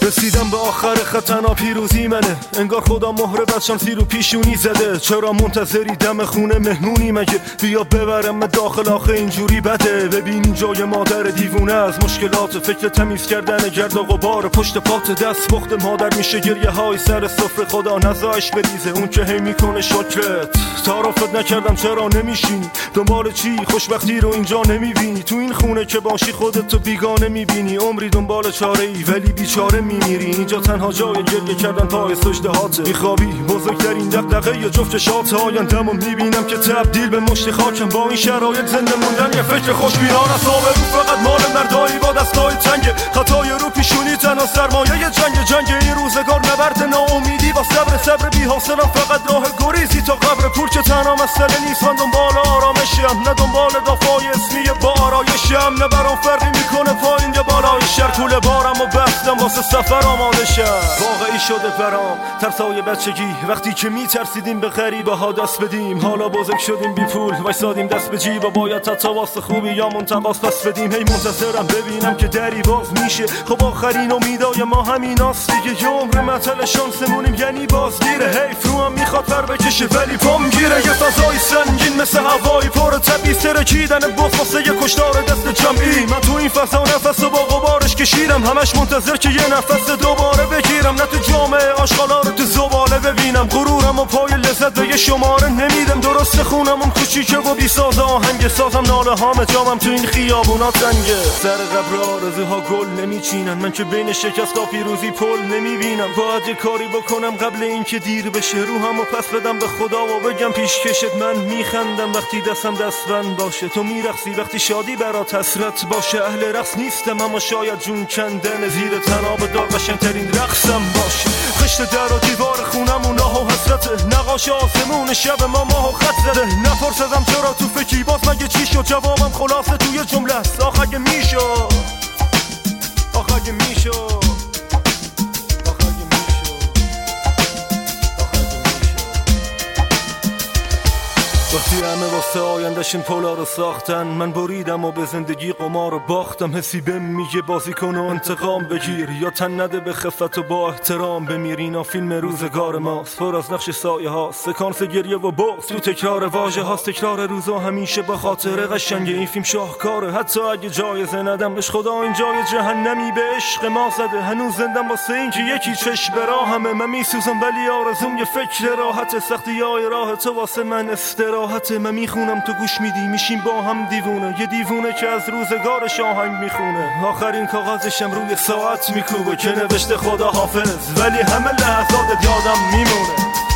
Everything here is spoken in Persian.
رسیدم به آخر خط، تنها پیروزی منه. انگار خدا مهر بدشانسی رو پیشونی زده. چرا منتظری دم خونه مهمونی مگه؟ بیا ببرم داخل، آخه اینجوری بده. ببین جای مادر دیوونه از مشکلات، فکر تمیز کردن گرد و غبار پشت پات. دست بخت مادر میشه گریه های سر سفره، خدا نزاش بریزه اون که هی میکنه شکرت. تعارفت نکردم چرا نمیشینی؟ دنبال چی؟ خوشبختی رو اینجا نمیبینی؟ تو این خونه که باشی خودتو بیگانه میبینی. عمری دنبال چاره ای ولی بیچاره میمیری. اینجا تنها جای گریه کردن پای سجده هاته. میخوابی بزرگترین دغدغه یا جفت شات آینده‌مو میبینم که تبدیل به مشت خاکم. با این شرایط زنده موندن یه فکر خوشبینانه است. آبرو فقط مال مردایی با دستای تنگ، خطای رو پیشونی تنها سرمایه جنگ این روزگار. نبرد ناامیدی با صبر بی حاصلم، فقط راه گریزی تا قبر پول که تنها مسئله نیست. من دنبال آرامشم، نه دنبال دافای اسمی با آرایشم. نه برام فرقی میکنه پایین یا بالای شهر. کوله بارم و بستم واسه سفر آماده شم. واقعی شده برام ترسای بچگی، وقتی که میترسیدیم به غریبه ها دست بدیم. حالا بزرگ شدیم بی پول وایسادیم دست به جیب و باید حتی واسه خوبی یا منتقاس پس بدیم. هی منتظرم ببینم که دری باز میشه. خب آخرین امیدای ما همیناست دیگه. یه عمر مطل شانسمونیم یعنی بازگیره. حیف رو هم میخواد پر بکشه ولی پام گیره. یه فضای سنگین مثل هوایی پر تبعیض، ترکیدن بخ واسه یه کشتار دست جمعی. من تو این فضا نفس و با غبارش کشیدم، همش منتظر که یه نفس دوباره بگیرم. نه تو جامعه آشغالا رو تو زباله ببینم. غرورم و پای لذت به یه شماره نمیدم. درست خونمون کوچیکه و بی ساز آهنگ سازم. ناله هام جامم تو این خیابونا تنگه. سر قبر آرزوها گل نمیچینن، من که بین شکست و پیروزی پل نمیبینم. باید یه کاری بکنم قبل اینکه دیر بشه. روحمو پس بدم به خدا و بگم پیش کشت. من میخندم وقتی دستم دستبند باشه، تو میرقصی وقتی شادی برات حسرت باشه. اهل رقص نیستم اما شاید جون کندن زیر تناب دار قشنگترین رقصم باشه. خشت در و دیوار خونمون آه و حسرته، نقاش آسمون شب ما ماه و خط زده. نپرسدم چرا تو فکری باز مگه چی شد؟ جوابم خلاصه توی جمله است. آخ اگه میشد، آخ اگه میشد. وقتی همه واسه آینده‌شون پولا رو ساختن، من بریدم و به زندگی قمار رو باختم. حسی بهم میگه بازی کن و انتقام بگیر، یا تن نده به خفت و با احترام بمیر. اینا فیلم روزگار ماست، پر از نقش سایه هاست، سکانس گریه و بغض تو تکرار واژه هاست. تکرار روزا همیشه با خاطره قشنگه. این فیلم شاهکاره حتی اگه جایزه ندم بهش. خدا این جای جهنمی به عشق ما زده. هنوز زندم واسه این که یکی چشم براهمه. من میسوزم ولی آرزوم یه فکر راحت. سختی های راه تو واسه من استراحت. من میخونم تو گوش میدی، میشیم با هم دیوونه. یه دیوونه که از روزگارش آهنگ میخونه. آخرین کاغذشم روی ساعت میکوبه که نوشته خدا حافظ، ولی همه لحظات یادم میمونه.